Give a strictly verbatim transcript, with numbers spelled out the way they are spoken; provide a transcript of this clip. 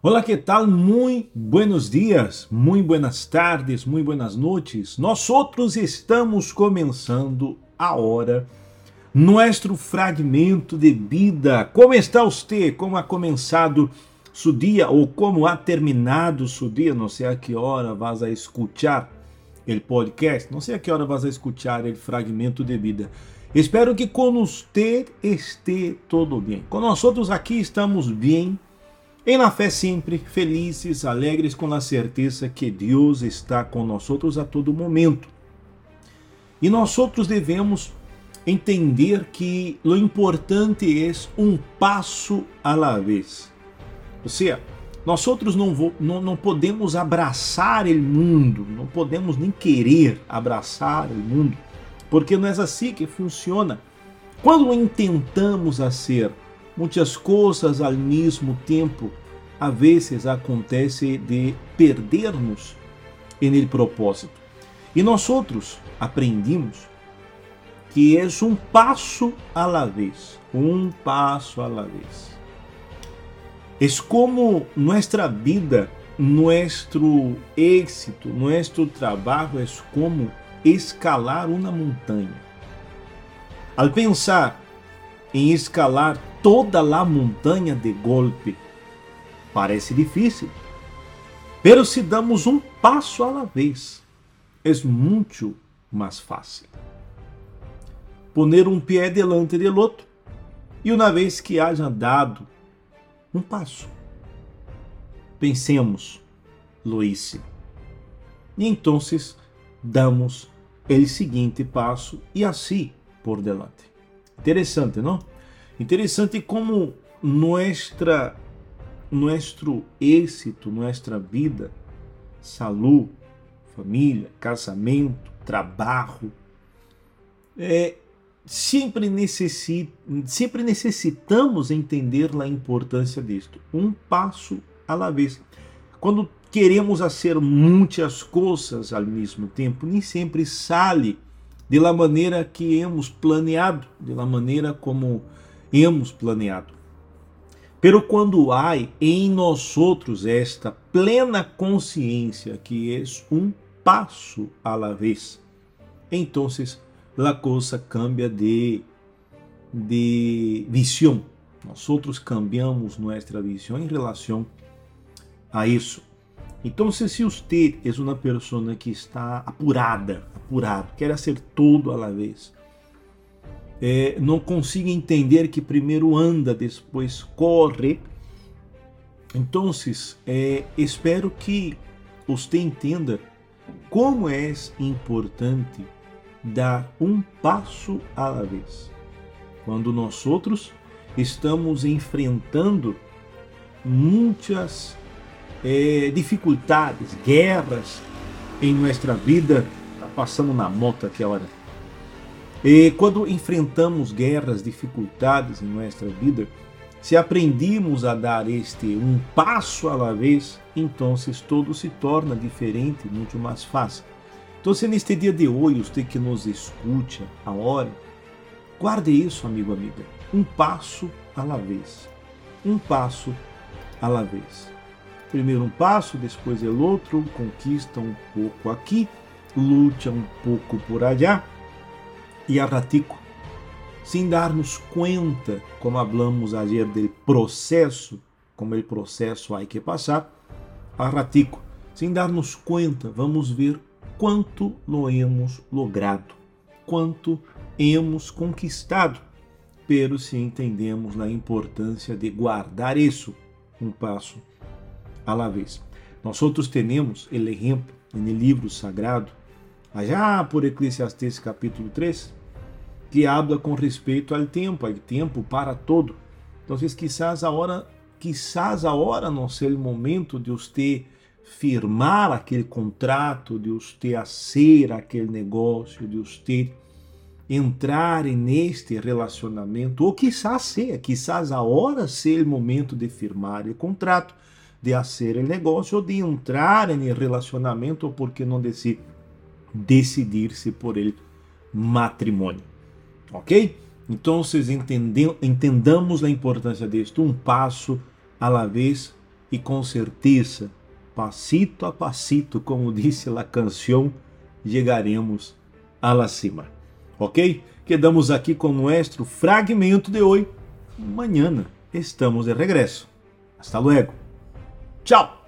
Olá, que tal? Muy buenos dias, muy buenas tardes, muy buenas noites. Nós outros estamos começando a hora, nosso fragmento de vida. Como está você? Como ha começado su dia ou como ha terminado su dia? Não sei a que hora vas a escuchar o podcast, não sei a que hora vas a escuchar o fragmento de vida. Espero que com você esteja todo bem. Com nós outros aqui estamos bem. Em la fé sempre, felizes, alegres, com a certeza que Deus está com nós outros a todo momento. E nós outros devemos entender que o importante é um passo à la vez. Ou seja, nós outros não, não, não podemos abraçar o mundo, não podemos nem querer abraçar o mundo, porque não é assim que funciona. Quando intentamos fazer muitas coisas ao mesmo tempo, a vezes acontece de perdermos em el propósito. E nós outros aprendimos que é um passo a la vez, um passo a la vez. É como nossa vida, nosso êxito, nosso trabalho é como escalar uma montanha. Al pensar em escalar toda a montanha de golpe, parece difícil, pero se damos um passo a la vez, é muito mais fácil. Poner um pé delante del outro, e uma vez que haja dado um passo, pensemos, lo hice. E então damos o seguinte passo e assim por delante. Interessante, não? Interessante como nuestra, nuestro êxito, nossa vida, saúde, família, casamento, trabalho, é, sempre, necessit, sempre necessitamos entender a importância disto. Um passo à la vez. Quando queremos fazer muitas coisas ao mesmo tempo, nem sempre sale de la maneira que hemos planeado, de la maneira como hemos planeado. Pero quando há em nós outros esta plena consciência que é um passo a la vez, então a coisa cambia de, de visão. Nós outros cambiamos nossa visão em relação a isso. Então, se você é uma pessoa que está apurada, apurado, quer fazer tudo à la vez, é, não consiga entender que primeiro anda, depois corre, então, é, espero que você entenda como é importante dar um passo à la vez. Quando nós outros estamos enfrentando muitas É, dificuldades, guerras em nossa vida, tá passando na moto aqui a hora. E quando enfrentamos guerras, dificuldades em nossa vida, se aprendemos a dar este um passo à la vez, então tudo se torna diferente, muito mais fácil. Então, se neste dia de hoje, você que nos escute a hora, guarde isso, amigo, amiga. Um passo à la vez. Um passo à la vez. Primeiro um passo, depois o outro, conquista um pouco aqui, luta um pouco por allá, e a ratico, sem darmos conta, como falamos ayer do processo, como o processo há que passar, a ratico, sem darmos conta, vamos ver quanto lo hemos logrado, quanto hemos conquistado, pero se entendemos a importância de guardar isso, um passo a la vez. Nós outros temos o exemplo no livro sagrado, já por Eclesiastes capítulo três, que habla com respeito ao tempo, ao tempo para todo. Então, quizás a hora, quizás a hora não seja o momento de você firmar aquele contrato, de você fazer aquele negócio, de você entrar neste relacionamento, ou quizás seja, quizás a hora seja o momento de firmar o contrato, de fazer o negócio ou de entrar em relacionamento, ou por que não decidir decidir-se por ele matrimônio, ok? Então, vocês entendam, entendamos a importância disto, um passo à la vez, e com certeza, pasito a pasito, como disse a canção, chegaremos a la cima. Ok? Quedamos aqui com nosso fragmento de hoje. Mañana estamos de regresso. Hasta luego. Tchau!